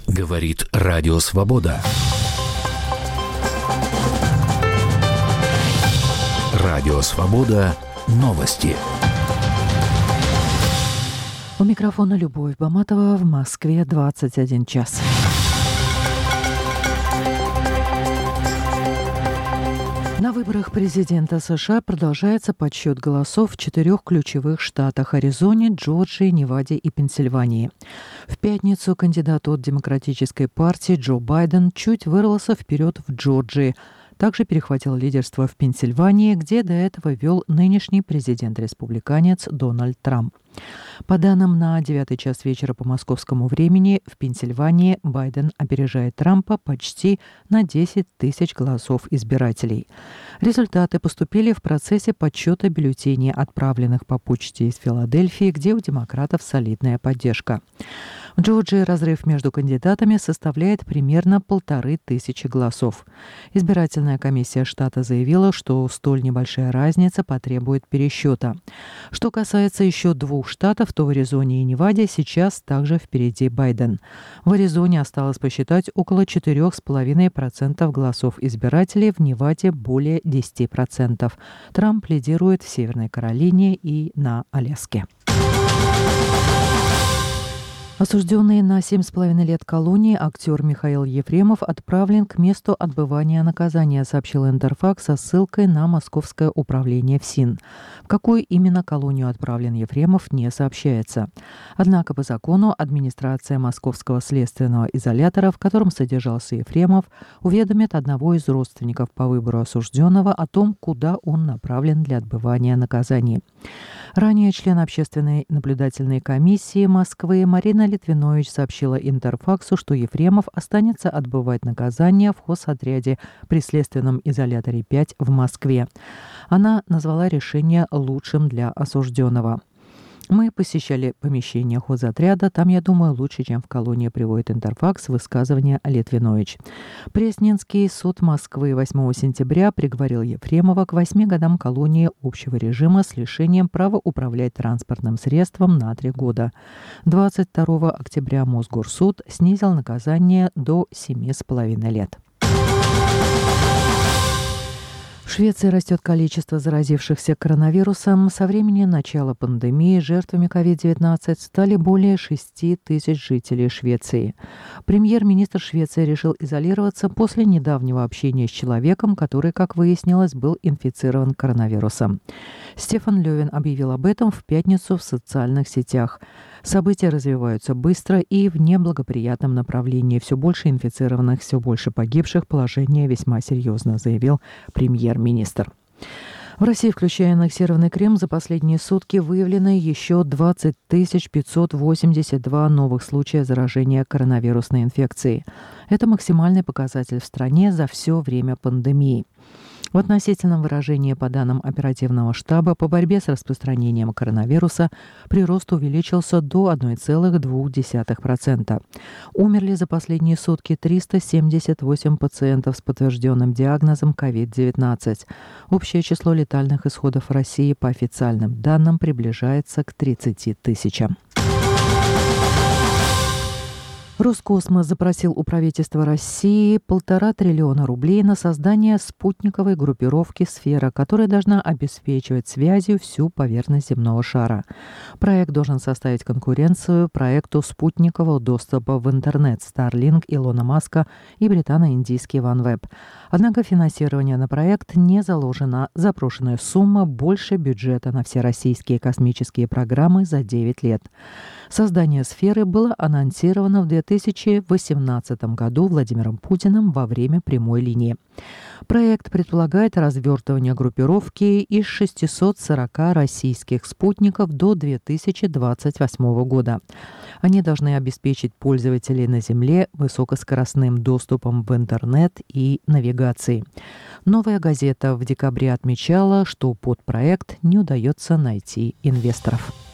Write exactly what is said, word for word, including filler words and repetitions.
Говорит Радио Свобода. Радио Свобода. Новости. У микрофона Любовь Баматова. В Москве двадцать один час. На выборах президента США продолжается подсчет голосов в четырех ключевых штатах – Аризоне, Джорджии, Неваде и Пенсильвании. В пятницу кандидат от Демократической партии Джо Байден чуть вырвался вперед в Джорджии. Также перехватил лидерство в Пенсильвании, где до этого вел нынешний президент-республиканец Дональд Трамп. По данным на девятый час вечера по московскому времени, в Пенсильвании Байден опережает Трампа почти на десять тысяч голосов избирателей. Результаты поступили в процессе подсчета бюллетеней, отправленных по почте из Филадельфии, где у демократов солидная поддержка. В Джорджии разрыв между кандидатами составляет примерно полторы тысячи голосов. Избирательная комиссия штата заявила, что столь небольшая разница потребует пересчета. Что касается еще двух штатов, то в Аризоне и Неваде сейчас также впереди Байден. В Аризоне осталось посчитать около четыре целых пять десятых процента голосов избирателей, в Неваде более десять процентов. Трамп лидирует в Северной Каролине и на Аляске. Осужденный на семь с половиной лет колонии актер Михаил Ефремов отправлен к месту отбывания наказания, сообщил Интерфакс со ссылкой на Московское управление ФСИН. В какую именно колонию отправлен Ефремов, не сообщается. Однако по закону администрация Московского следственного изолятора, в котором содержался Ефремов, уведомит одного из родственников по выбору осужденного о том, куда он направлен для отбывания наказания. Ранее член общественной наблюдательной комиссии Москвы Марина Литвинович сообщила Интерфаксу, что Ефремов останется отбывать наказание в хозотряде при следственном изоляторе пять в Москве. Она назвала решение лучшим для осужденного. Мы посещали помещение хозотряда, там, я думаю, лучше, чем в колонии, приводит Интерфакс высказывание Литвинович. Пресненский суд Москвы восьмого сентября приговорил Ефремова к восьми годам колонии общего режима с лишением права управлять транспортным средством на три года. двадцать второго октября Мосгорсуд снизил наказание до семи с половиной лет. В Швеции растет количество заразившихся коронавирусом. Со времени начала пандемии жертвами ковид девятнадцать стали более шести тысяч жителей Швеции. Премьер-министр Швеции решил изолироваться после недавнего общения с человеком, который, как выяснилось, был инфицирован коронавирусом. Стефан Лёвен объявил об этом в пятницу в социальных сетях. События развиваются быстро и в неблагоприятном направлении. Все больше инфицированных, все больше погибших. Положение весьма серьезно, заявил премьер-министр. В России, включая аннексированный Крым, за последние сутки выявлено еще двадцать тысяч пятьсот восемьдесят два новых случая заражения коронавирусной инфекцией. Это максимальный показатель в стране за все время пандемии. В относительном выражении по данным оперативного штаба по борьбе с распространением коронавируса прирост увеличился до одной целой двух десятых процента. Умерли за последние сутки триста семьдесят восемь пациентов с подтвержденным диагнозом ковид девятнадцать. Общее число летальных исходов в России по официальным данным приближается к тридцати тысячам. Роскосмос запросил у правительства России полтора триллиона рублей на создание спутниковой группировки «Сфера», которая должна обеспечивать связью всю поверхность земного шара. Проект должен составить конкуренцию проекту спутникового доступа в интернет Starlink Илона Маска и британо-индийский OneWeb. Однако финансирование на проект не заложено. Запрошенная сумма больше бюджета на все российские космические программы за девять лет. Создание «Сферы» было анонсировано в две тысячи восемнадцатом году Владимиром Путиным во время прямой линии. Проект предполагает развертывание группировки из шестисот сорока российских спутников до две тысячи двадцать восьмого года. Они должны обеспечить пользователей на Земле высокоскоростным доступом в интернет и навигацией. «Новая газета» в декабре отмечала, что под проект не удается найти инвесторов.